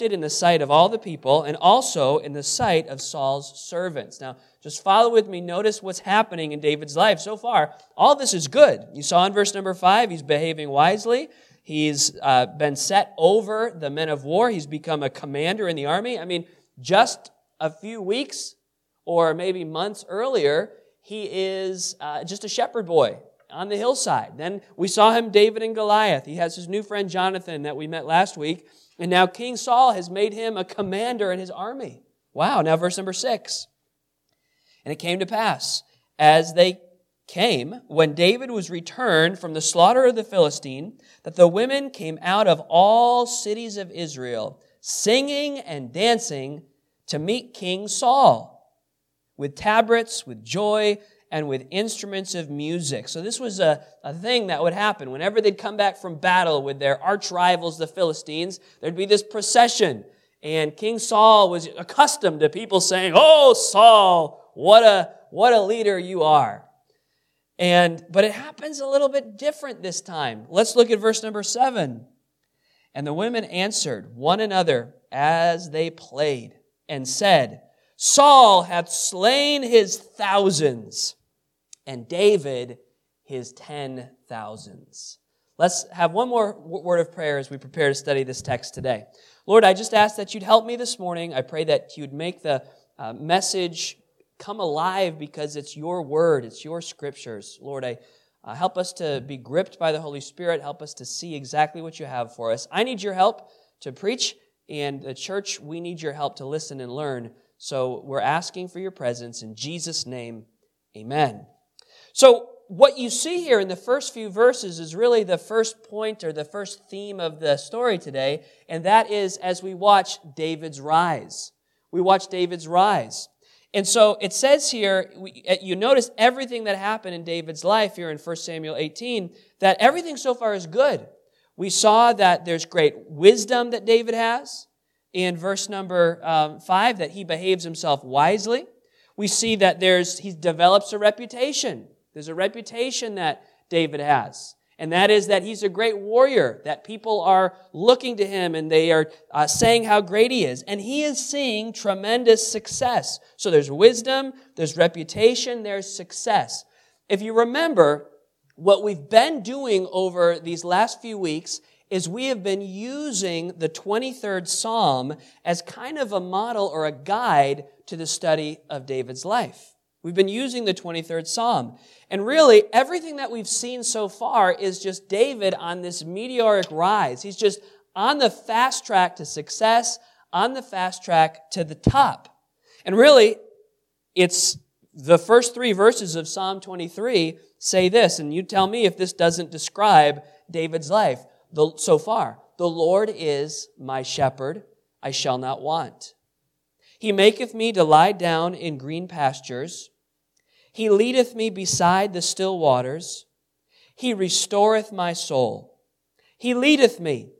in the sight of all the people and also in the sight of Saul's servants. Now, just follow with me. Notice what's happening in David's life. So far, all this is good. You saw in verse number 5, he's behaving wisely. He's been set over the men of war. He's become a commander in the army. I mean, just a few weeks or maybe months earlier, he is just a shepherd boy on the hillside. Then we saw him, David and Goliath. He has his new friend Jonathan that we met last week. And now King Saul has made him a commander in his army. Wow, now verse number 6. And it came to pass, as they came, when David was returned from the slaughter of the Philistine, that the women came out of all cities of Israel, singing and dancing to meet King Saul, with tabrets, with joy, and with instruments of music. So this was a thing that would happen. Whenever they'd come back from battle with their arch rivals, the Philistines, there'd be this procession. And King Saul was accustomed to people saying, "Oh, Saul, what a leader you are." But it happens a little bit different this time. Let's look at verse number 7. And the women answered one another as they played and said, "Saul hath slain his thousands, and David his 10,000s." Let's have one more word of prayer as we prepare to study this text today. Lord, I just ask that you'd help me this morning. I pray that you'd make the message come alive because it's your word, it's your scriptures. Lord, help us to be gripped by the Holy Spirit. Help us to see exactly what you have for us. I need your help to preach, and the church, we need your help to listen and learn. So we're asking for your presence in Jesus' name, amen. So what you see here in the first few verses is really the first point or the first theme of the story today, and that is as we watch David's rise. We watch David's rise. And so it says here, you notice everything that happened in David's life here in 1 Samuel 18, that everything so far is good. We saw that there's great wisdom that David has in verse number 5, that he behaves himself wisely. We see that he develops a reputation. There's a reputation that David has. And that is that he's a great warrior, that people are looking to him and they are saying how great he is. And he is seeing tremendous success. So there's wisdom, there's reputation, there's success. If you remember, what we've been doing over these last few weeks is we have been using the 23rd Psalm as kind of a model or a guide to the study of David's life. We've been using the 23rd Psalm. And really, everything that we've seen so far is just David on this meteoric rise. He's just on the fast track to success, on the fast track to the top. And really, it's the first 3 verses of Psalm 23 say this, and you tell me if this doesn't describe David's life so far. The Lord is my shepherd, I shall not want. He maketh me to lie down in green pastures. He leadeth me beside the still waters. He restoreth my soul. He leadeth me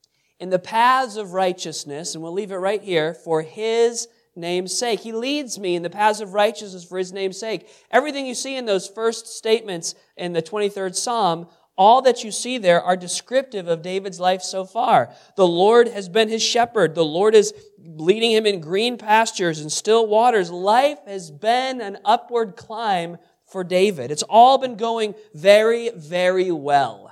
in the paths of righteousness, and we'll leave it right here, for His name's sake. He leads me in the paths of righteousness for His name's sake. Everything you see in those first statements in the 23rd Psalm, all that you see there are descriptive of David's life so far. The Lord has been his shepherd. The Lord is leading him in green pastures and still waters. Life has been an upward climb for David. It's all been going very, very well.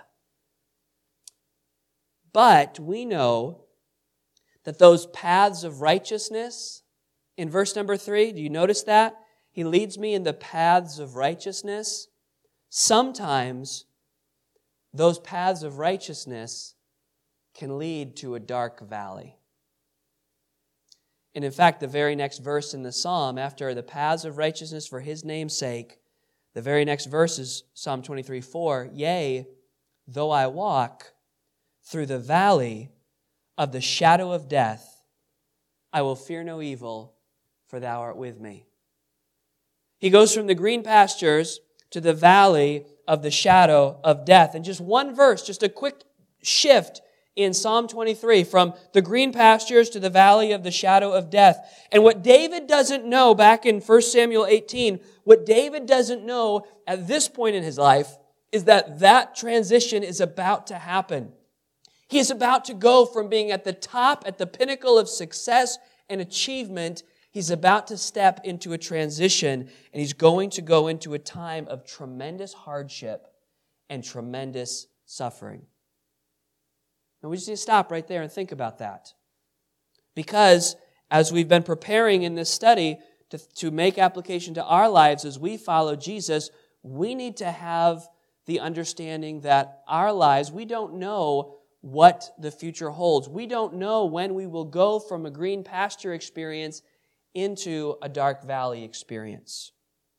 But we know that those paths of righteousness, in verse number 3, do you notice that? He leads me in the paths of righteousness. Sometimes those paths of righteousness can lead to a dark valley. And in fact, the very next verse in the psalm, after the paths of righteousness for His name's sake, the very next verse is Psalm 23:4. Yea, though I walk through the valley of the shadow of death, I will fear no evil, for Thou art with me. He goes from the green pastures to the valley of the shadow of death. And just one verse, just a quick shift in Psalm 23 from the green pastures to the valley of the shadow of death. And what David doesn't know back in 1 Samuel 18, what David doesn't know at this point in his life is that transition is about to happen. He is about to go from being at the top, at the pinnacle of success and achievement. He's about to step into a transition, and he's going to go into a time of tremendous hardship and tremendous suffering. And we just need to stop right there and think about that. Because as we've been preparing in this study to make application to our lives as we follow Jesus, we need to have the understanding that our lives, we don't know what the future holds. We don't know when we will go from a green pasture experience into a dark valley experience.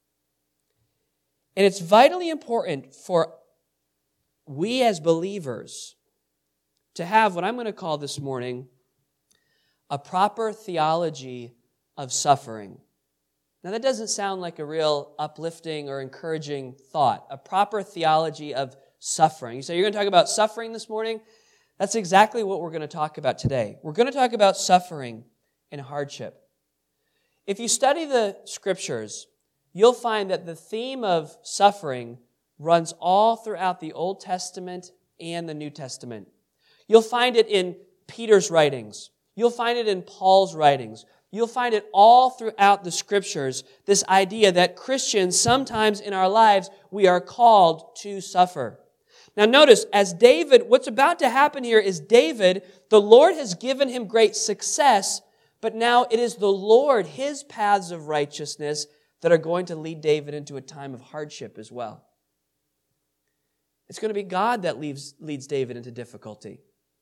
And it's vitally important for we as believers to have what I'm going to call this morning a proper theology of suffering. Now that doesn't sound like a real uplifting or encouraging thought. A proper theology of suffering. You say, you're going to talk about suffering this morning? That's exactly what we're going to talk about today. We're going to talk about suffering and hardship. If you study the Scriptures, you'll find that the theme of suffering runs all throughout the Old Testament and the New Testament. You'll find it in Peter's writings. You'll find it in Paul's writings. You'll find it all throughout the Scriptures, this idea that Christians, sometimes in our lives, we are called to suffer. Now notice, as David, what's about to happen here is David, the Lord has given him great success, but now it is the Lord, His paths of righteousness, that are going to lead David into a time of hardship as well. It's going to be God that leads David into difficulty.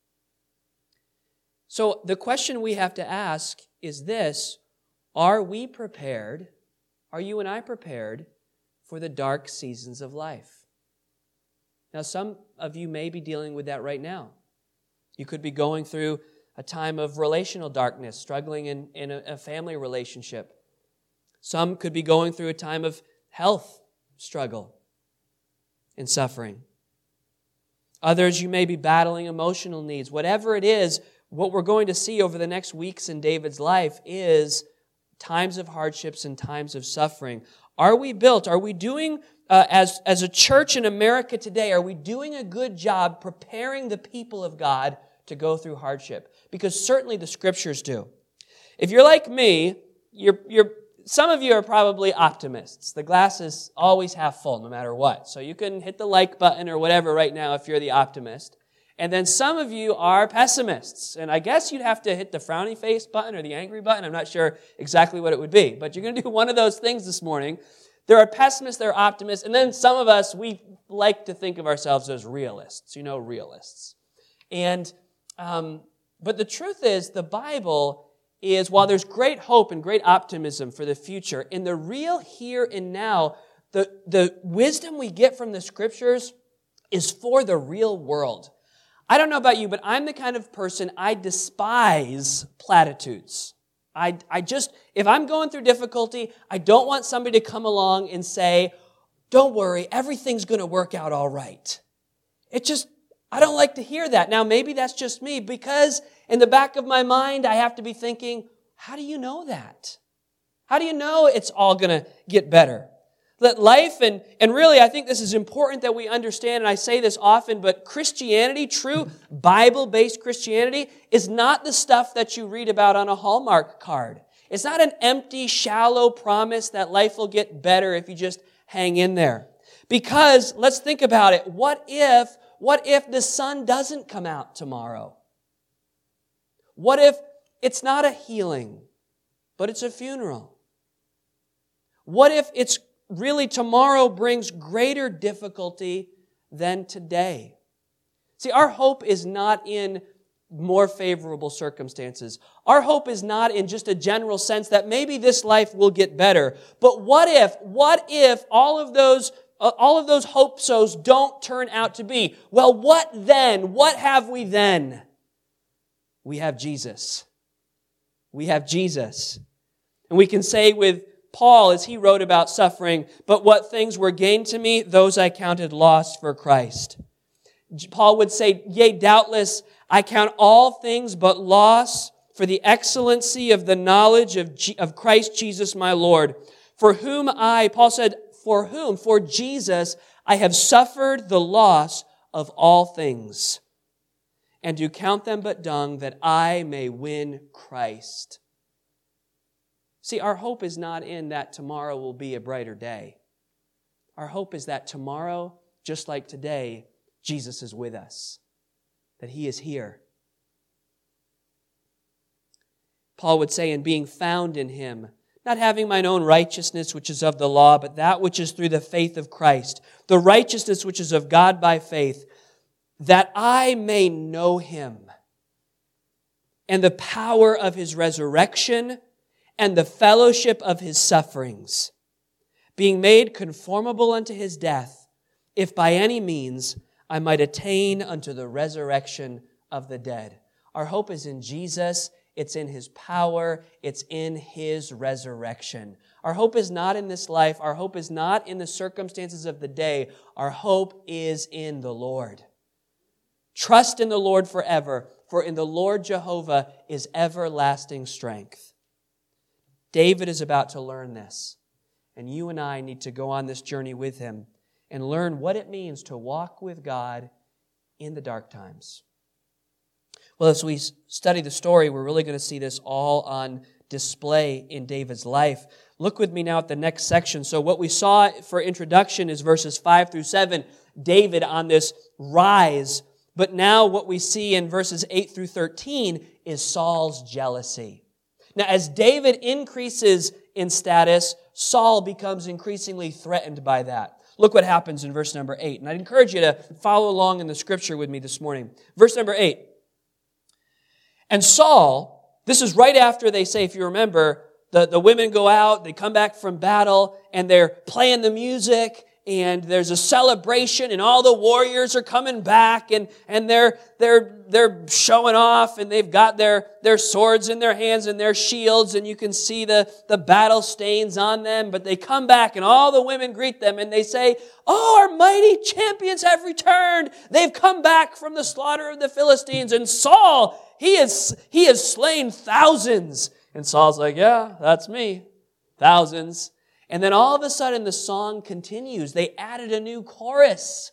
So the question we have to ask is this: are we prepared, are you and I prepared for the dark seasons of life? Now, some of you may be dealing with that right now. You could be going through a time of relational darkness, struggling in a family relationship. Some could be going through a time of health struggle and suffering. Others, you may be battling emotional needs. Whatever it is, what we're going to see over the next weeks in David's life is times of hardships and times of suffering. Are we built? Are we doing, as a church in America today, are we doing a good job preparing the people of God to go through hardship? Because certainly the Scriptures do. If you're like me, some of you are probably optimists. The glass is always half full, no matter what. So you can hit the like button or whatever right now if you're the optimist. And then some of you are pessimists. And I guess you'd have to hit the frowny face button or the angry button. I'm not sure exactly what it would be. But you're going to do one of those things this morning. There are pessimists, there are optimists. And then some of us, we like to think of ourselves as realists. Realists. And, but the truth is, the Bible is, while there's great hope and great optimism for the future, in the real here and now, the wisdom we get from the Scriptures is for the real world. I don't know about you, but I'm the kind of person, I despise platitudes. If I'm going through difficulty, I don't want somebody to come along and say, don't worry, everything's going to work out all right. I don't like to hear that. Now, maybe that's just me, because in the back of my mind, I have to be thinking, how do you know that? How do you know it's all going to get better? That life, and really, I think this is important that we understand, and I say this often, but Christianity, true Bible-based Christianity, is not the stuff that you read about on a Hallmark card. It's not an empty, shallow promise that life will get better if you just hang in there. Because, let's think about it, what if the sun doesn't come out tomorrow? What if it's not a healing, but it's a funeral? What if it's really tomorrow brings greater difficulty than today? See, our hope is not in more favorable circumstances. Our hope is not in just a general sense that maybe this life will get better. But what if all of those hope-sos don't turn out to be? Well, what then? What have we then? We have Jesus. We have Jesus. And we can say with Paul, as he wrote about suffering, but what things were gained to me, those I counted loss for Christ. Paul would say, yea, doubtless, I count all things but loss for the excellency of the knowledge of Christ Jesus my Lord, for whom Paul said, for Jesus, I have suffered the loss of all things, and do count them but dung, that I may win Christ. See, our hope is not in that tomorrow will be a brighter day. Our hope is that tomorrow, just like today, Jesus is with us, that He is here. Paul would say, in being found in Him, not having mine own righteousness which is of the law, but that which is through the faith of Christ, the righteousness which is of God by faith, that I may know Him and the power of His resurrection and the fellowship of His sufferings, being made conformable unto His death, if by any means I might attain unto the resurrection of the dead. Our hope is in Jesus. It's in His power. It's in His resurrection. Our hope is not in this life. Our hope is not in the circumstances of the day. Our hope is in the Lord. Trust in the Lord forever, for in the Lord Jehovah is everlasting strength. David is about to learn this, and you and I need to go on this journey with him and learn what it means to walk with God in the dark times. Well, as we study the story, we're really going to see this all on display in David's life. Look with me now at the next section. So what we saw for introduction is verses 5 through 7, David on this rise. But now what we see in verses 8 through 13 is Saul's jealousy. Now, as David increases in status, Saul becomes increasingly threatened by that. Look what happens in verse number 8. And I'd encourage you to follow along in the scripture with me this morning. Verse number 8. And Saul, this is right after they say, if you remember, the women go out, they come back from battle, and they're playing the music, and there's a celebration, and all the warriors are coming back, and they're showing off, and they've got their swords in their hands and their shields, and you can see the battle stains on them, but they come back, and all the women greet them, and they say, "Oh, our mighty champions have returned. They've come back from the slaughter of the Philistines, and Saul, he has slain thousands." And Saul's like, "Yeah, that's me. Thousands." And then all of a sudden the song continues. They added a new chorus.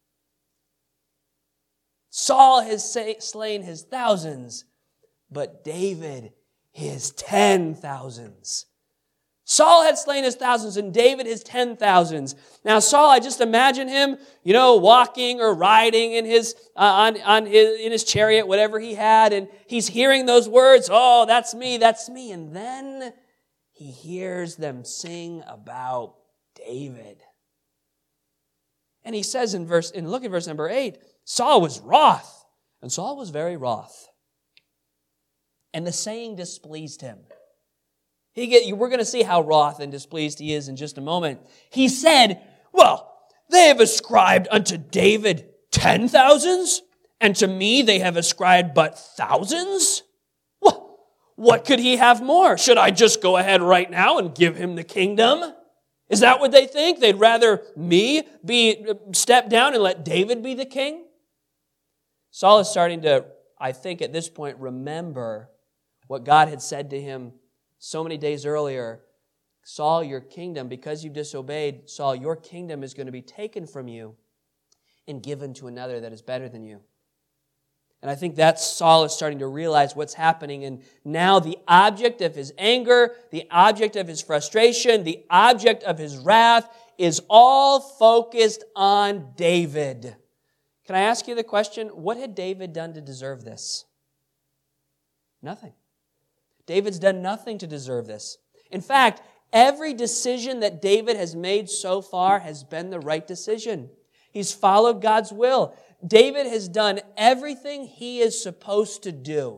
Saul has slain his thousands, but David his 10,000s. Saul had slain his thousands and David his 10,000s. Now Saul, I just imagine him, walking or riding in his in his chariot, whatever he had, and he's hearing those words, "Oh, that's me, that's me." And then he hears them sing about David. And he says look at verse number 8, Saul was wroth, and Saul was very wroth. And the saying displeased him. We're going to see how wroth and displeased he is in just a moment. He said, "Well, they have ascribed unto David 10,000s, and to me they have ascribed but thousands? What could he have more? Should I just go ahead right now and give him the kingdom?" Is that what they think? They'd rather me step down and let David be the king? Saul is starting to, I think at this point, remember what God had said to him so many days earlier. "Saul, your kingdom, because you disobeyed, Saul, your kingdom is going to be taken from you and given to another that is better than you." And I think that Saul is starting to realize what's happening. And now the object of his anger, the object of his frustration, the object of his wrath is all focused on David. Can I ask you the question, what had David done to deserve this? Nothing. David's done nothing to deserve this. In fact, every decision that David has made so far has been the right decision. He's followed God's will. David has done everything he is supposed to do.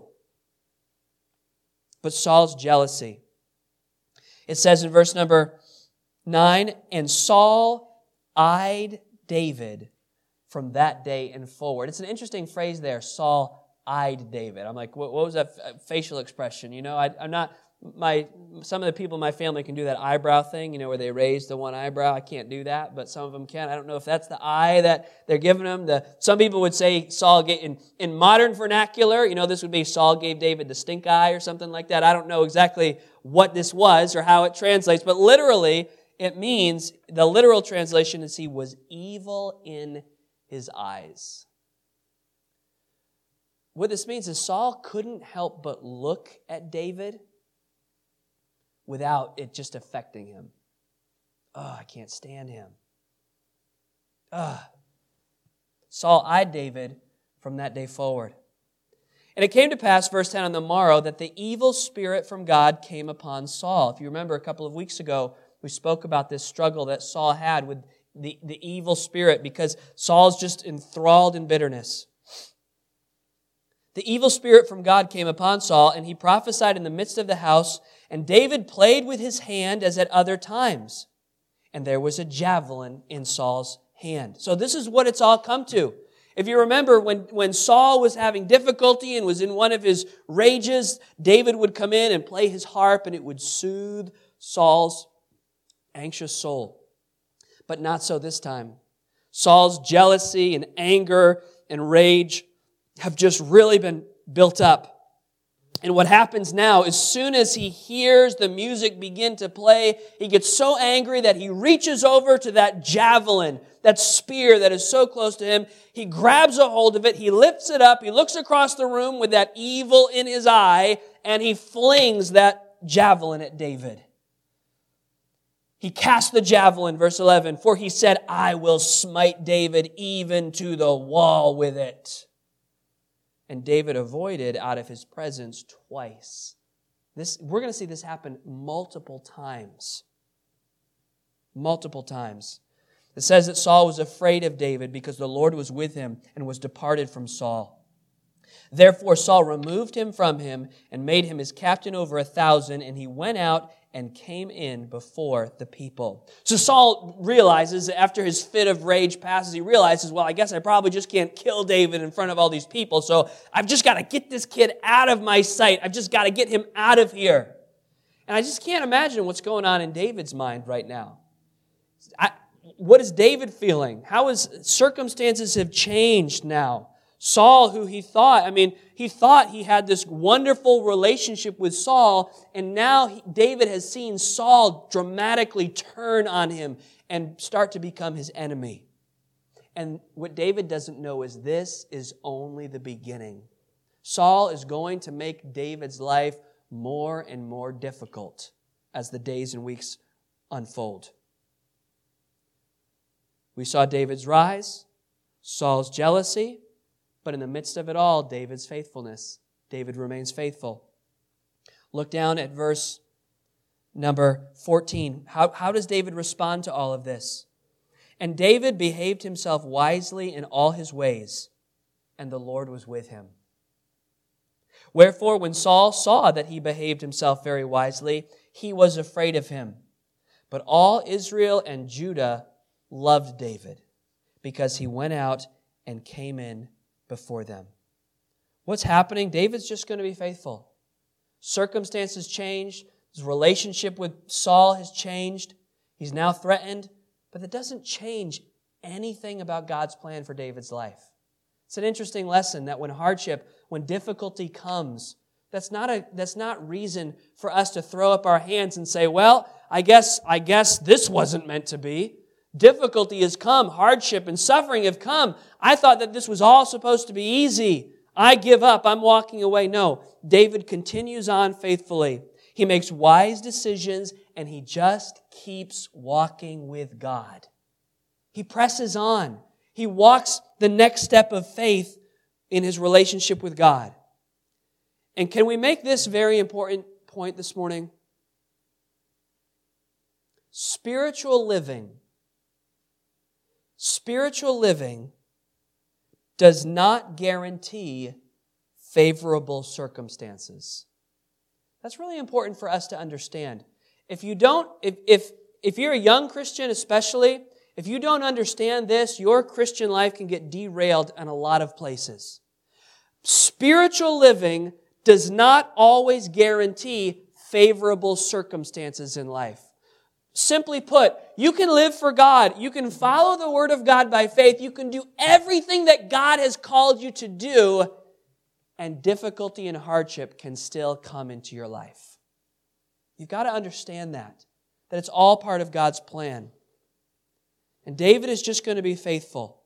But Saul's jealousy. It says in verse number 9, "And Saul eyed David from that day and forward." It's an interesting phrase there, Saul eyed David. I'm like, what was that facial expression? Some of the people in my family can do that eyebrow thing, where they raise the one eyebrow. I can't do that, but some of them can. I don't know if that's the eye that they're giving them. Some people would say Saul gave, in modern vernacular, this would be Saul gave David the stink eye or something like that. I don't know exactly what this was or how it translates, but literally it means, the literal translation is he was evil in his eyes. what this means is Saul couldn't help but look at David without it just affecting him. Oh, I can't stand him. Saul eyed David from that day forward. And it came to pass, verse 10, on the morrow, that the evil spirit from God came upon Saul. If you remember, a couple of weeks ago, we spoke about this struggle that Saul had with the evil spirit because Saul's just enthralled in bitterness. The evil spirit from God came upon Saul, and he prophesied in the midst of the house, and David played with his hand as at other times. And there was a javelin in Saul's hand. So this is what it's all come to. If you remember, when Saul was having difficulty and was in one of his rages, David would come in and play his harp, and it would soothe Saul's anxious soul. But not so this time. Saul's jealousy and anger and rage have just really been built up. And what happens now, as soon as he hears the music begin to play, he gets so angry that he reaches over to that javelin, that spear that is so close to him. He grabs a hold of it, he lifts it up, he looks across the room with that evil in his eye, and he flings that javelin at David. He cast the javelin, verse 11, for he said, I will smite David even to the wall with it. And David avoided out of his presence twice. We're going to see this happen multiple times. Multiple times. It says that Saul was afraid of David because the Lord was with him and was departed from Saul. Therefore Saul removed him from him and made him his captain over 1,000, and he went out and came in before the people. So Saul realizes, after his fit of rage passes, he realizes, well, I guess I probably just can't kill David in front of all these people, so I've just got to get this kid out of my sight. I've just got to get him out of here. And I just can't imagine what's going on in David's mind right now. What is David feeling? How his circumstances have changed now? Saul, who he thought he had this wonderful relationship with Saul, and now David has seen Saul dramatically turn on him and start to become his enemy. And what David doesn't know is this is only the beginning. Saul is going to make David's life more and more difficult as the days and weeks unfold. We saw David's rise, Saul's jealousy, but in the midst of it all, David's faithfulness. David remains faithful. Look down at verse number 14. How does David respond to all of this? And David behaved himself wisely in all his ways, and the Lord was with him. Wherefore, when Saul saw that he behaved himself very wisely, he was afraid of him. But all Israel and Judah loved David, because he went out and came in before them. What's happening? David's just going to be faithful. Circumstances changed. His relationship with Saul has changed. He's now threatened. But that doesn't change anything about God's plan for David's life. It's an interesting lesson that when difficulty comes, that's not reason for us to throw up our hands and say, well, I guess this wasn't meant to be. Difficulty has come, hardship and suffering have come. I thought that this was all supposed to be easy. I give up, I'm walking away. No, David continues on faithfully. He makes wise decisions and he just keeps walking with God. He presses on. He walks the next step of faith in his relationship with God. And can we make this very important point this morning? Spiritual living does not guarantee favorable circumstances. That's really important for us to understand. If you're a young Christian especially, if you don't understand this, your Christian life can get derailed in a lot of places. Spiritual living does not always guarantee favorable circumstances in life. Simply put, you can live for God. You can follow the Word of God by faith. You can do everything that God has called you to do, and difficulty and hardship can still come into your life. You've got to understand that it's all part of God's plan. And David is just going to be faithful.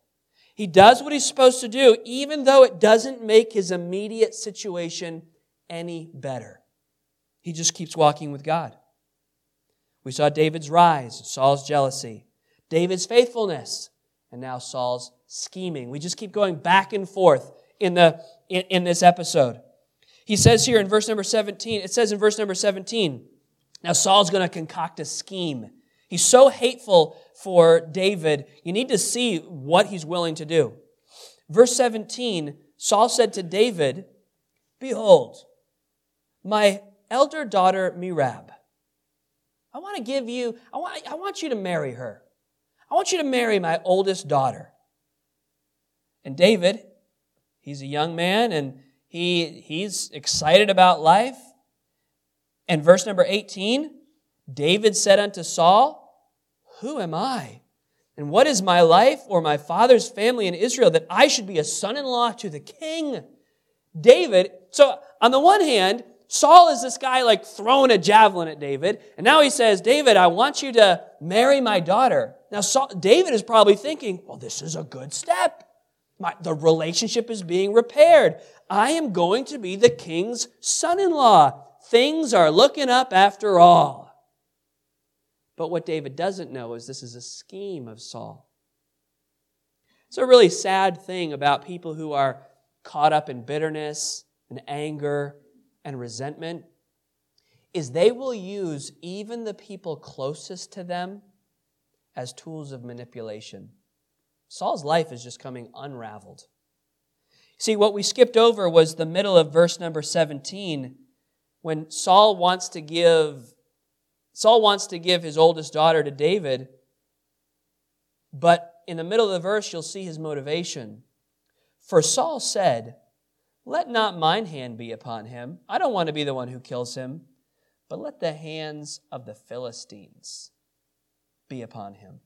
He does what he's supposed to do, even though it doesn't make his immediate situation any better. He just keeps walking with God. We saw David's rise, Saul's jealousy, David's faithfulness, and now Saul's scheming. We just keep going back and forth in this episode. He says here in verse number 17, it says in verse number 17, now Saul's going to concoct a scheme. He's so hateful for David, you need to see what he's willing to do. Verse 17, Saul said to David, behold, my elder daughter Merab, I want you to marry her. I want you to marry my oldest daughter. And David, he's a young man and he's excited about life. And verse number 18, David said unto Saul, who am I? And what is my life or my father's family in Israel that I should be a son-in-law to the king? David, so on the one hand, Saul is this guy like throwing a javelin at David. And now he says, David, I want you to marry my daughter. Now David is probably thinking, well, this is a good step. The relationship is being repaired. I am going to be the king's son-in-law. Things are looking up after all. But what David doesn't know is this is a scheme of Saul. It's a really sad thing about people who are caught up in bitterness and anger and resentment is they will use even the people closest to them as tools of manipulation. Saul's life is just coming unraveled. See, what we skipped over was the middle of verse number 17 when Saul wants to give his oldest daughter to David, but in the middle of the verse, you'll see his motivation. For Saul said, let not mine hand be upon him. I don't want to be the one who kills him, but let the hands of the Philistines be upon him.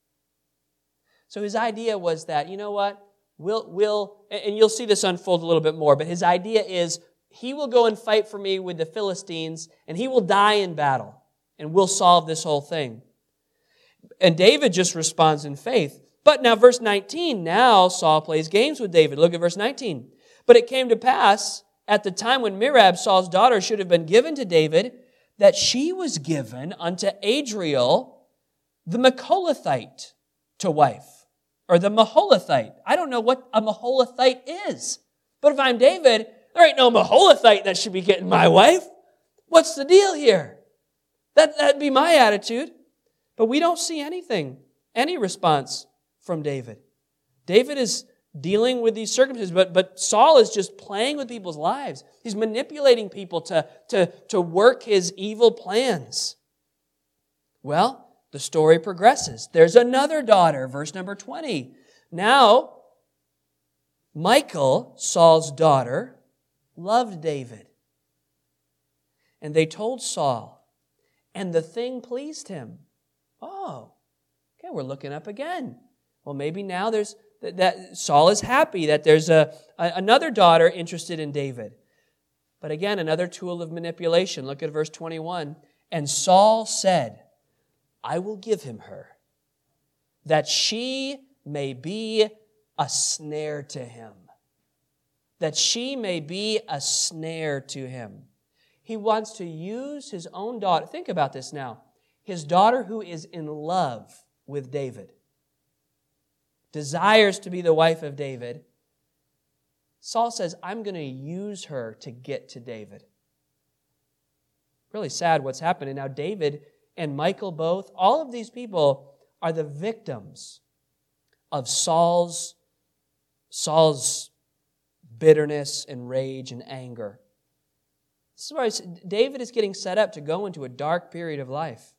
So his idea was that, you know what, and you'll see this unfold a little bit more, but his idea is he will go and fight for me with the Philistines, and he will die in battle. And we'll solve this whole thing. And David just responds in faith. But now verse 19, now Saul plays games with David. Look at verse 19. But it came to pass at the time when Merab, Saul's daughter, should have been given to David, that she was given unto Adriel the Mecholathite to wife. Or the Maholathite. I don't know what a Maholathite is. But if I'm David, there ain't no Maholathite that should be getting my wife. What's the deal here? That'd be my attitude. But we don't see any response from David. David is dealing with these circumstances, but Saul is just playing with people's lives. He's manipulating people to work his evil plans. Well, the story progresses. There's another daughter, verse number 20. Now, Michal, Saul's daughter, loved David. And they told Saul, and the thing pleased him. Oh, okay, we're looking up again. Well, maybe now there's that Saul is happy that there's another daughter interested in David. But again, another tool of manipulation. Look at verse 21. And Saul said, I will give him her, that she may be a snare to him. That she may be a snare to him. He wants to use his own daughter. Think about this now. His daughter who is in love with David, desires to be the wife of David. Saul says, I'm going to use her to get to David. Really sad what's happening. Now David and Michal both, all of these people are the victims of Saul's bitterness and rage and anger. This is why David is getting set up to go into a dark period of life.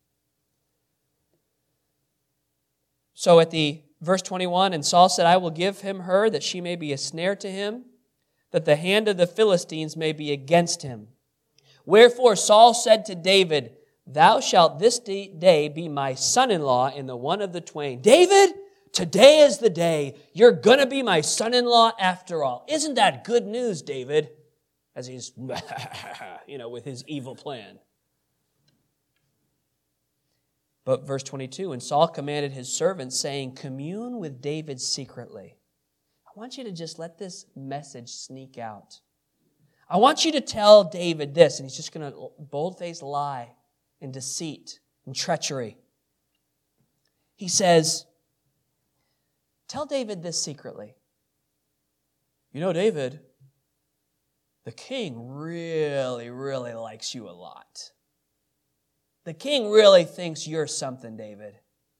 So at the verse 21, and Saul said, I will give him her, that she may be a snare to him, that the hand of the Philistines may be against him. Wherefore Saul said to David, Thou shalt this day be my son-in-law in the one of the twain. David, today is the day. You're going to be my son-in-law after all. Isn't that good news, David? As he's, with his evil plan. But verse 22, and Saul commanded his servants, saying, commune with David secretly. I want you to just let this message sneak out. I want you to tell David this, and he's just going to bold-faced lie and deceit and treachery. He says, tell David this secretly. You know, David, the king really, really likes you a lot. The king really thinks you're something, David.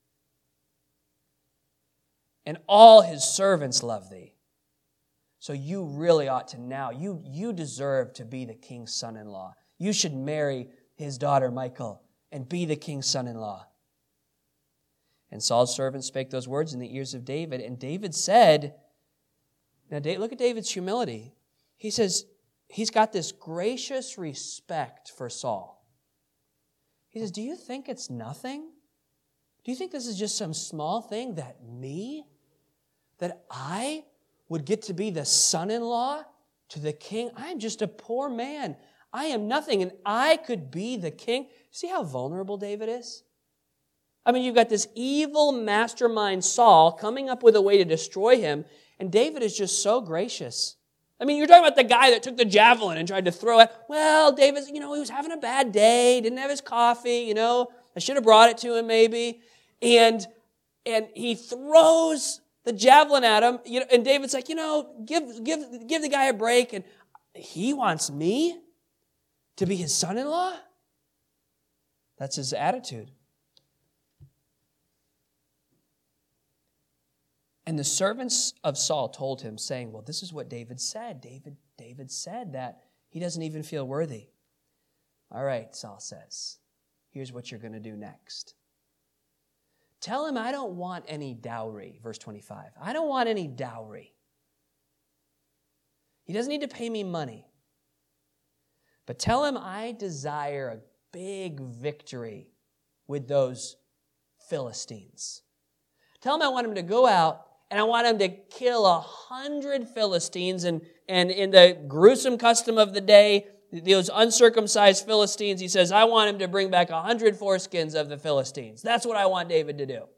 And all his servants love thee. So you really ought to now, you deserve to be the king's son-in-law. You should marry his daughter Michal and be the king's son-in-law. And Saul's servant spake those words in the ears of David. And David said, now look at David's humility. He says, he's got this gracious respect for Saul. He says, do you think it's nothing? Do you think this is just some small thing that I would get to be the son-in-law to the king? I am just a poor man. I am nothing, and I could be the king. See how vulnerable David is? I mean, you've got this evil mastermind Saul coming up with a way to destroy him, and David is just so gracious. I mean, you're talking about the guy that took the javelin and tried to throw it. Well, David, he was having a bad day, didn't have his coffee, I should have brought it to him maybe. And he throws the javelin at him, and David's like, give the guy a break. And he wants me to be his son-in-law? That's his attitude. And the servants of Saul told him, saying, well, this is what David said. David said that he doesn't even feel worthy. All right, Saul says, here's what you're going to do next. Tell him I don't want any dowry, verse 25. I don't want any dowry. He doesn't need to pay me money. But tell him I desire a big victory with those Philistines. Tell him I want him to go out and I want him to kill 100 Philistines. And in the gruesome custom of the day, those uncircumcised Philistines, he says, I want him to bring back 100 foreskins of the Philistines. That's what I want David to do.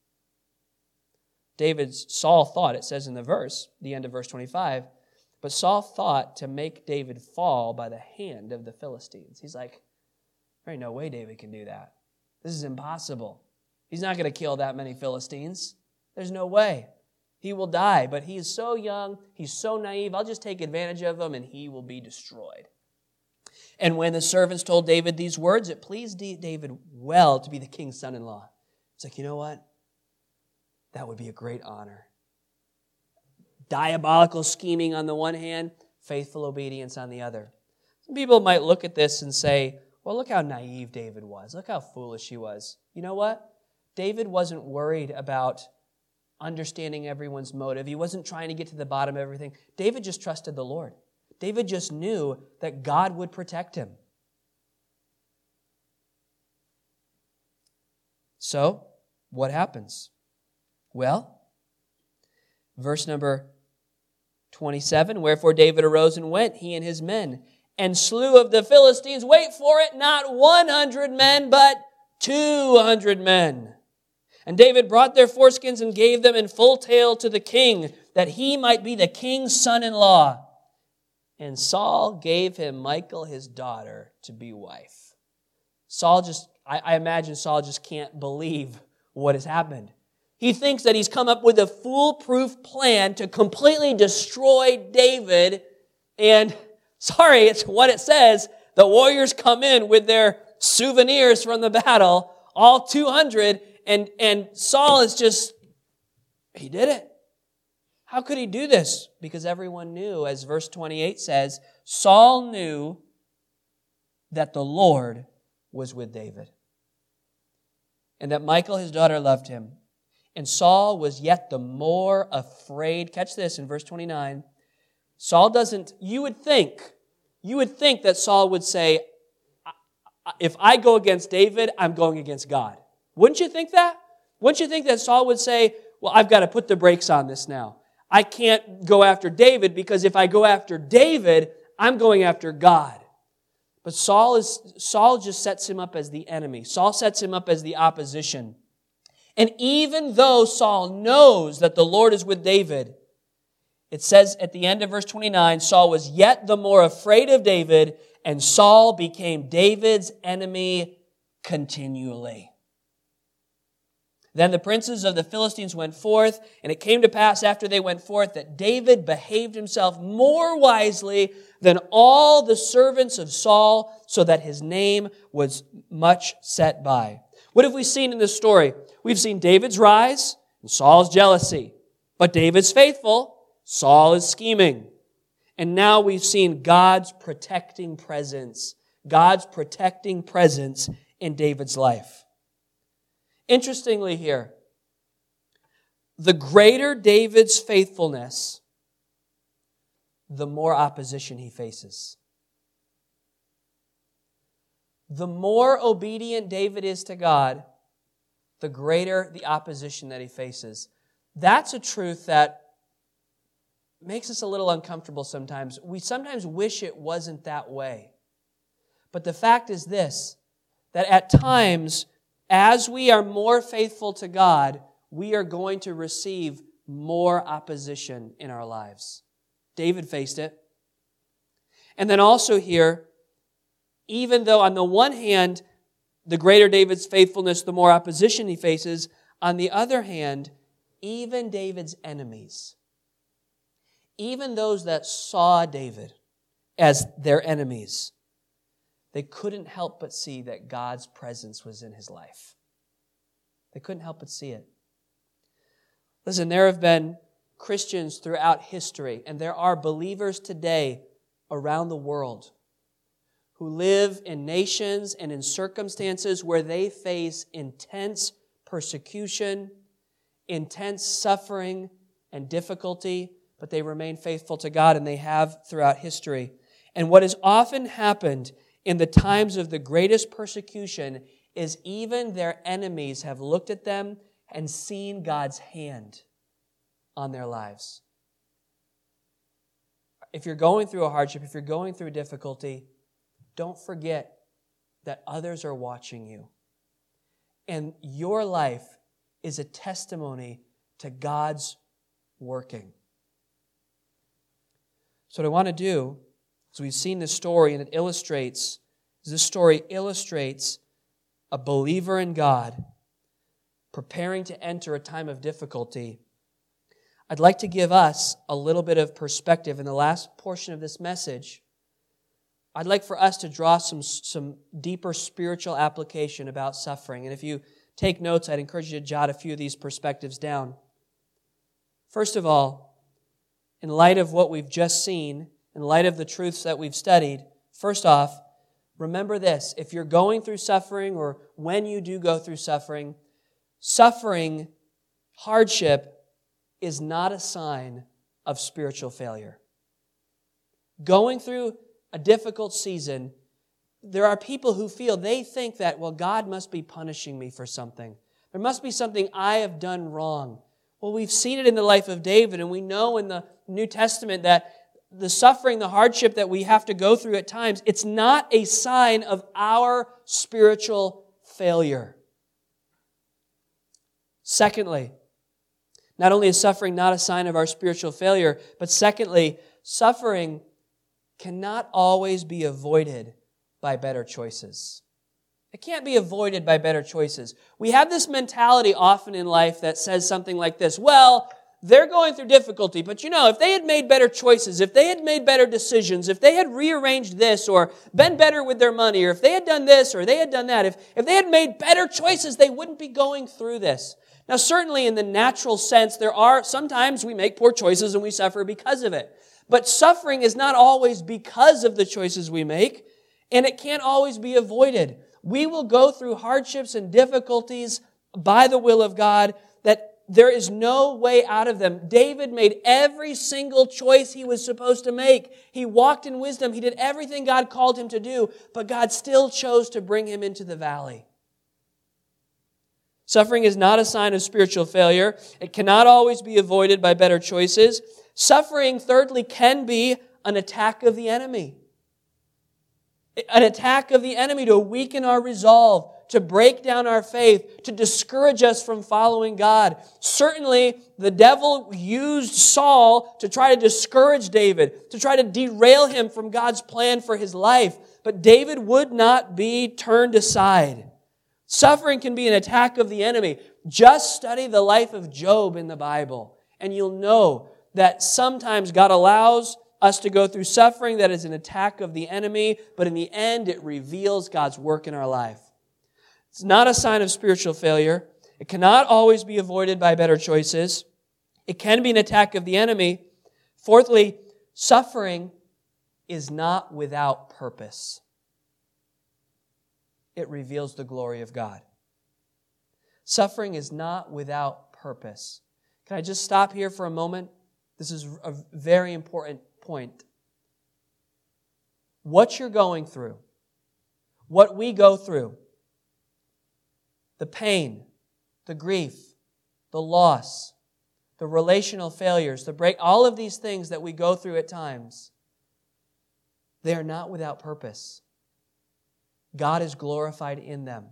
Saul thought, it says in the end of verse 25, but Saul thought to make David fall by the hand of the Philistines. He's like, there ain't no way David can do that. This is impossible. He's not going to kill that many Philistines. There's no way. He will die, but he is so young, he's so naive, I'll just take advantage of him and he will be destroyed. And when the servants told David these words, it pleased David well to be the king's son-in-law. It's like, you know what? That would be a great honor. Diabolical scheming on the one hand, faithful obedience on the other. Some people might look at this and say, well, look how naive David was. Look how foolish he was. You know what? David wasn't worried about understanding everyone's motive. He wasn't trying to get to the bottom of everything. David just trusted the Lord. David just knew that God would protect him. So, what happens? Well, verse number 27, wherefore David arose and went, he and his men, and slew of the Philistines, wait for it, not 100 men, but 200 men. And David brought their foreskins and gave them in full tale to the king, that he might be the king's son-in-law. And Saul gave him Michal, his daughter, to be wife. I imagine Saul just can't believe what has happened. He thinks that he's come up with a foolproof plan to completely destroy David. And, sorry, it's what it says. The warriors come in with their souvenirs from the battle, all 200, and Saul is just, he did it. How could he do this? Because everyone knew, as verse 28 says, Saul knew that the Lord was with David, and that Michal, his daughter, loved him. And Saul was yet the more afraid. Catch this in verse 29. You would think that Saul would say, if I go against David, I'm going against God. Wouldn't you think that? Wouldn't you think that Saul would say, well, I've got to put the brakes on this now. I can't go after David because if I go after David, I'm going after God. But Saul just sets him up as the enemy. Saul sets him up as the opposition. And even though Saul knows that the Lord is with David, it says at the end of verse 29, Saul was yet the more afraid of David, and Saul became David's enemy continually. Then the princes of the Philistines went forth, and it came to pass after they went forth that David behaved himself more wisely than all the servants of Saul, so that his name was much set by. What have we seen in this story? We've seen David's rise and Saul's jealousy. But David's faithful, Saul is scheming. And now we've seen God's protecting presence. God's protecting presence in David's life. Interestingly here, the greater David's faithfulness, the more opposition he faces. The more obedient David is to God, the greater the opposition that he faces. That's a truth that makes us a little uncomfortable sometimes. We sometimes wish it wasn't that way. But the fact is this, that at times, as we are more faithful to God, we are going to receive more opposition in our lives. David faced it. And then also here, even though on the one hand, the greater David's faithfulness, the more opposition he faces, on the other hand, even David's enemies, even those that saw David as their enemies, they couldn't help but see that God's presence was in his life. They couldn't help but see it. Listen, there have been Christians throughout history, and there are believers today around the world who live in nations and in circumstances where they face intense persecution, intense suffering and difficulty, but they remain faithful to God, and they have throughout history. And what has often happened in the times of the greatest persecution is even their enemies have looked at them and seen God's hand on their lives. If you're going through a hardship, if you're going through difficulty, don't forget that others are watching you. And your life is a testimony to God's working. So what I want to do is, we've seen this story, and this story illustrates a believer in God preparing to enter a time of difficulty. I'd like to give us a little bit of perspective in the last portion of this message. I'd like for us to draw some deeper spiritual application about suffering. And if you take notes, I'd encourage you to jot a few of these perspectives down. First of all, in light of what we've just seen, in light of the truths that we've studied, first off, remember this: if you're going through suffering, or when you do go through suffering, hardship is not a sign of spiritual failure. Going through a difficult season, there are people who think that, well, God must be punishing me for something. There must be something I have done wrong. Well, we've seen it in the life of David, and we know in the New Testament that the suffering, the hardship that we have to go through at times, it's not a sign of our spiritual failure. Secondly, not only is suffering not a sign of our spiritual failure, but secondly, suffering cannot always be avoided by better choices. It can't be avoided by better choices. We have this mentality often in life that says something like this: well, they're going through difficulty, but if they had made better choices, if they had made better decisions, if they had rearranged this or been better with their money, or if they had done this or they had done that, if they had made better choices, they wouldn't be going through this. Now, certainly in the natural sense, sometimes we make poor choices and we suffer because of it. But suffering is not always because of the choices we make, and it can't always be avoided. We will go through hardships and difficulties by the will of God, that there is no way out of them. David made every single choice he was supposed to make. He walked in wisdom. He did everything God called him to do, but God still chose to bring him into the valley. Suffering is not a sign of spiritual failure. It cannot always be avoided by better choices. Suffering, thirdly, can be an attack of the enemy. An attack of the enemy to weaken our resolve, to break down our faith, to discourage us from following God. Certainly, the devil used Saul to try to discourage David, to try to derail him from God's plan for his life. But David would not be turned aside. Suffering can be an attack of the enemy. Just study the life of Job in the Bible, and you'll know that sometimes God allows us to go through suffering that is an attack of the enemy, but in the end, it reveals God's work in our life. It's not a sign of spiritual failure. It cannot always be avoided by better choices. It can be an attack of the enemy. Fourthly, suffering is not without purpose. It reveals the glory of God. Suffering is not without purpose. Can I just stop here for a moment? This is a very important point. What you're going through, what we go through, the pain, the grief, the loss, the relational failures, the break, all of these things that we go through at times, they are not without purpose. God is glorified in them.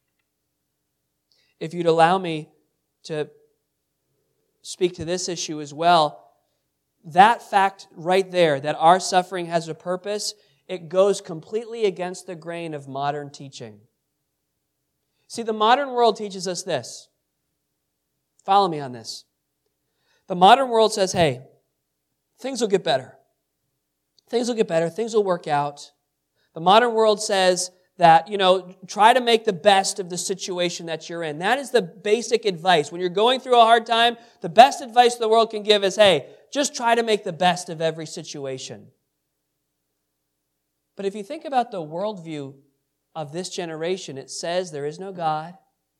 If you'd allow me to speak to this issue as well, that fact right there, that our suffering has a purpose, it goes completely against the grain of modern teaching. See, the modern world teaches us this. Follow me on this. The modern world says, hey, things will get better. Things will get better. Things will work out. The modern world says that, try to make the best of the situation that you're in. That is the basic advice. When you're going through a hard time, the best advice the world can give is, hey, just try to make the best of every situation. But if you think about the worldview of this generation, it says there is no God,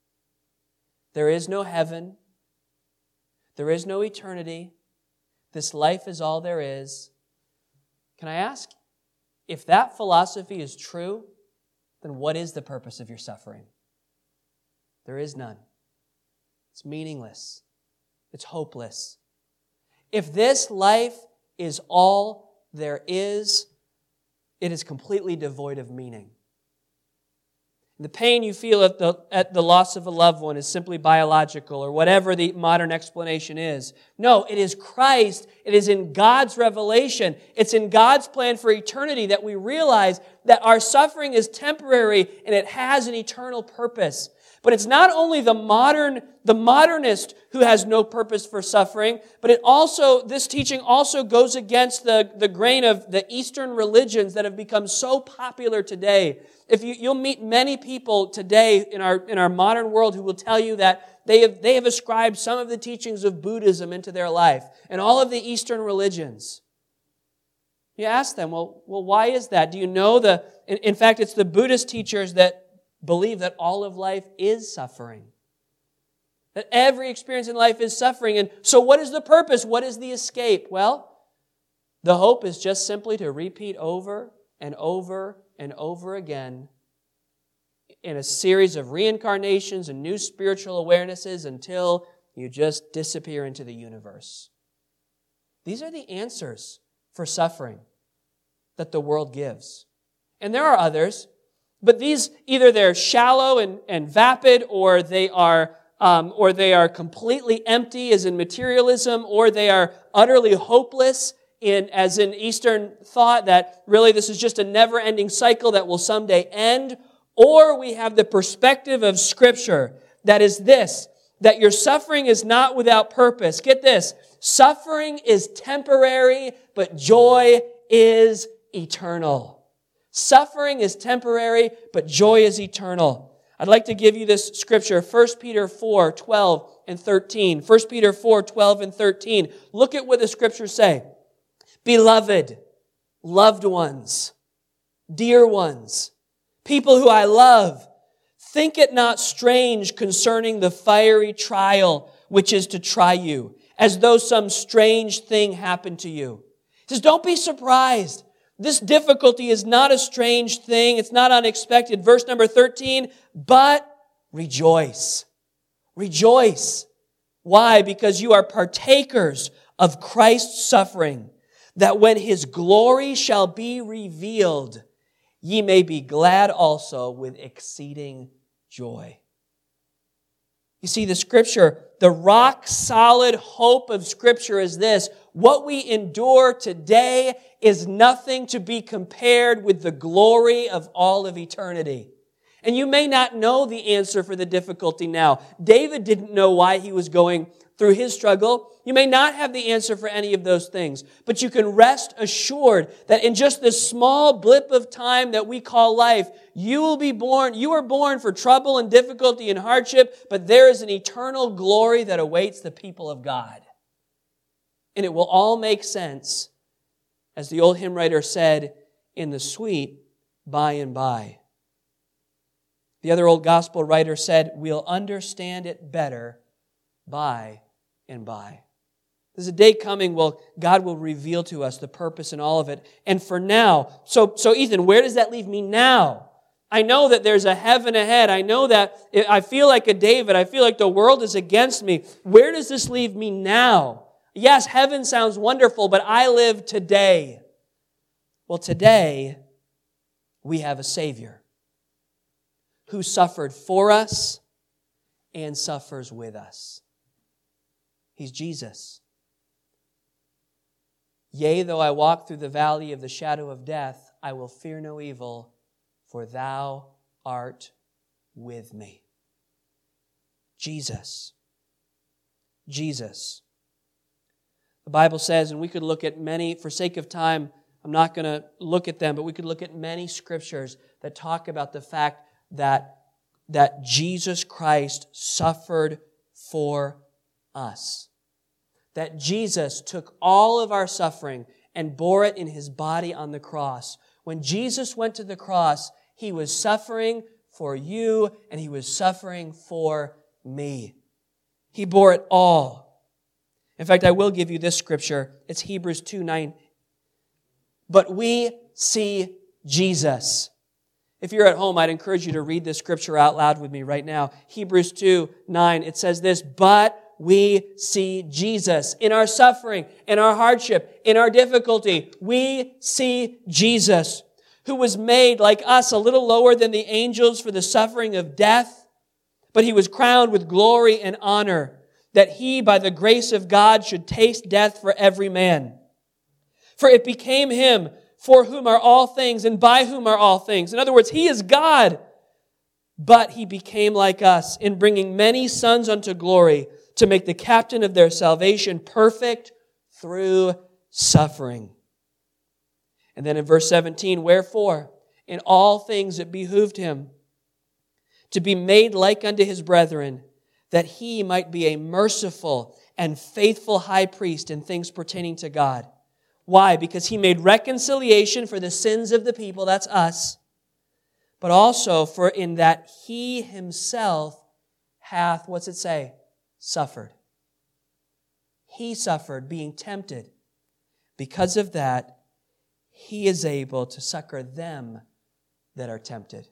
there is no heaven, there is no eternity, this life is all there is. Can I ask, if that philosophy is true, then what is the purpose of your suffering? There is none. It's meaningless. It's hopeless. If this life is all there is, it is completely devoid of meaning. The pain you feel at the loss of a loved one is simply biological or whatever the modern explanation is. No, it is Christ. It is in God's revelation. It's in God's plan for eternity that we realize that our suffering is temporary and it has an eternal purpose. But it's not only the modernist who has no purpose for suffering, but this teaching also goes against the grain of the Eastern religions that have become so popular today. You'll meet many people today in our modern world who will tell you that they have ascribed some of the teachings of Buddhism into their life and all of the Eastern religions. You ask them, well, why is that? Do you know in fact, it's the Buddhist teachers that believe that all of life is suffering. That every experience in life is suffering. And so what is the purpose? What is the escape? Well, the hope is just simply to repeat over and over and over again in a series of reincarnations and new spiritual awarenesses until you just disappear into the universe. These are the answers for suffering that the world gives. And there are others. But these, either they're shallow and vapid, or they are completely empty, as in materialism, or they are utterly hopeless, as in Eastern thought, that really this is just a never-ending cycle that will someday end. Or we have the perspective of Scripture, that is this, that your suffering is not without purpose. Get this, suffering is temporary, but joy is eternal. Suffering is temporary, but joy is eternal. I'd like to give you this scripture, 1 Peter 4, 12 and 13. 1 Peter 4, 12 and 13. Look at what the scriptures say. Beloved, loved ones, dear ones, people who I love, think it not strange concerning the fiery trial which is to try you, as though some strange thing happened to you. He says, don't be surprised. This difficulty is not a strange thing. It's not unexpected. Verse number 13, but rejoice. Rejoice. Why? Because you are partakers of Christ's suffering, that when His glory shall be revealed, ye may be glad also with exceeding joy. You see, the Scripture, the rock-solid hope of Scripture is this: what we endure today is nothing to be compared with the glory of all of eternity. And you may not know the answer for the difficulty now. David didn't know why he was going through his struggle. You may not have the answer for any of those things, but you can rest assured that in just this small blip of time that we call life, you are born for trouble and difficulty and hardship, but there is an eternal glory that awaits the people of God. And it will all make sense, as the old hymn writer said, in the sweet by and by. The other old gospel writer said, we'll understand it better by and by. There's a day coming where God will reveal to us the purpose in all of it. And for now, so Ethan, where does that leave me now? I know that there's a heaven ahead. I know that I feel like a David. I feel like the world is against me. Where does this leave me now? Yes, heaven sounds wonderful, but I live today. Well, today, we have a Savior who suffered for us and suffers with us. He's Jesus. Yea, though I walk through the valley of the shadow of death, I will fear no evil, for thou art with me. Jesus. Jesus. The Bible says, and we could look at many, for sake of time, I'm not going to look at them, but we could look at many scriptures that talk about the fact that Jesus Christ suffered for us. That Jesus took all of our suffering and bore it in His body on the cross. When Jesus went to the cross, He was suffering for you and He was suffering for me. He bore it all. In fact, I will give you this scripture. It's Hebrews 2:9. But we see Jesus. If you're at home, I'd encourage you to read this scripture out loud with me right now. Hebrews 2:9, it says this, but we see Jesus in our suffering, in our hardship, in our difficulty. We see Jesus, who was made like us a little lower than the angels for the suffering of death, but He was crowned with glory and honor, that He, by the grace of God, should taste death for every man. For it became Him, for whom are all things and by whom are all things. In other words, He is God, but He became like us in bringing many sons unto glory, to make the captain of their salvation perfect through suffering. And then in verse 17, wherefore, in all things it behooved Him to be made like unto His brethren, that He might be a merciful and faithful high priest in things pertaining to God. Why? Because He made reconciliation for the sins of the people, that's us, but also for in that He Himself hath, what's it say? Suffered. He suffered being tempted. Because of that, He is able to succor them that are tempted.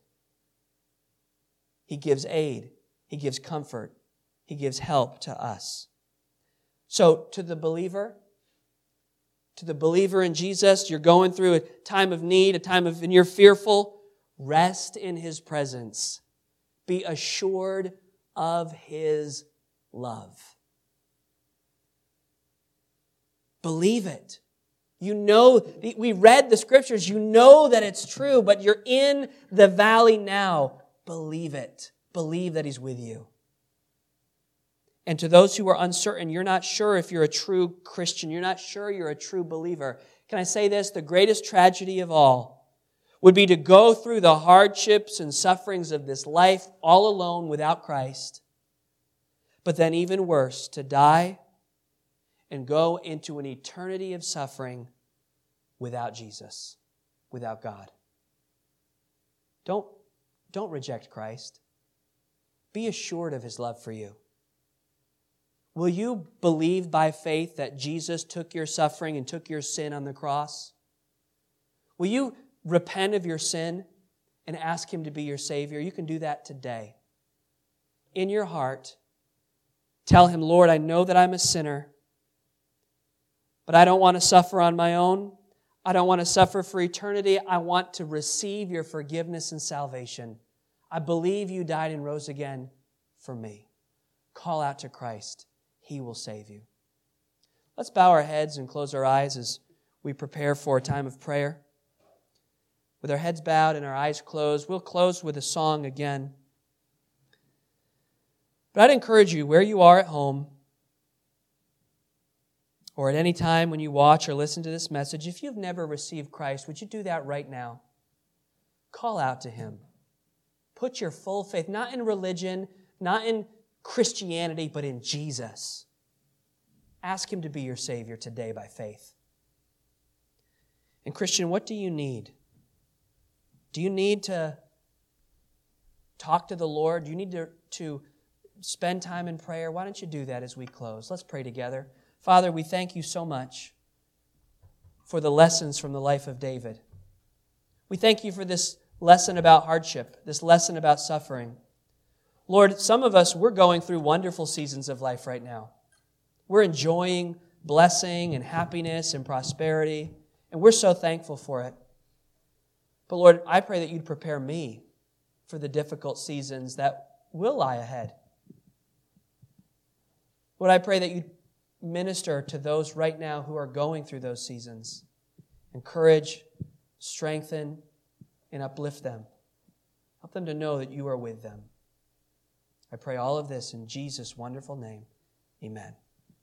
He gives aid. He gives comfort. He gives help to us. So to the believer in Jesus, you're going through a time of need, and you're fearful, rest in His presence. Be assured of His love. Believe it. You know, we read the scriptures, you know that it's true, but you're in the valley now. Believe it. Believe that He's with you. And to those who are uncertain, you're not sure if you're a true Christian, you're not sure you're a true believer. Can I say this? The greatest tragedy of all would be to go through the hardships and sufferings of this life all alone without Christ. But then even worse, to die and go into an eternity of suffering without Jesus, without God. Don't reject Christ. Be assured of His love for you. Will you believe by faith that Jesus took your suffering and took your sin on the cross? Will you repent of your sin and ask Him to be your Savior? You can do that today. In your heart, tell Him, Lord, I know that I'm a sinner, but I don't want to suffer on my own. I don't want to suffer for eternity. I want to receive your forgiveness and salvation. I believe you died and rose again for me. Call out to Christ. He will save you. Let's bow our heads and close our eyes as we prepare for a time of prayer. With our heads bowed and our eyes closed, we'll close with a song again. But I'd encourage you, where you are at home, or at any time when you watch or listen to this message, if you've never received Christ, would you do that right now? Call out to Him. Put your full faith, not in religion, not in Christianity, but in Jesus. Ask Him to be your Savior today by faith. And Christian, what do you need? Do you need to talk to the Lord? Do you need to spend time in prayer? Why don't you do that as we close? Let's pray together. Father, we thank you so much for the lessons from the life of David. We thank you for this lesson about hardship, this lesson about suffering. Lord, some of us, we're going through wonderful seasons of life right now. We're enjoying blessing and happiness and prosperity, and we're so thankful for it. But Lord, I pray that you'd prepare me for the difficult seasons that will lie ahead. Lord, I pray that you'd minister to those right now who are going through those seasons. Encourage, strengthen, and uplift them. Help them to know that you are with them. I pray all of this in Jesus' wonderful name. Amen.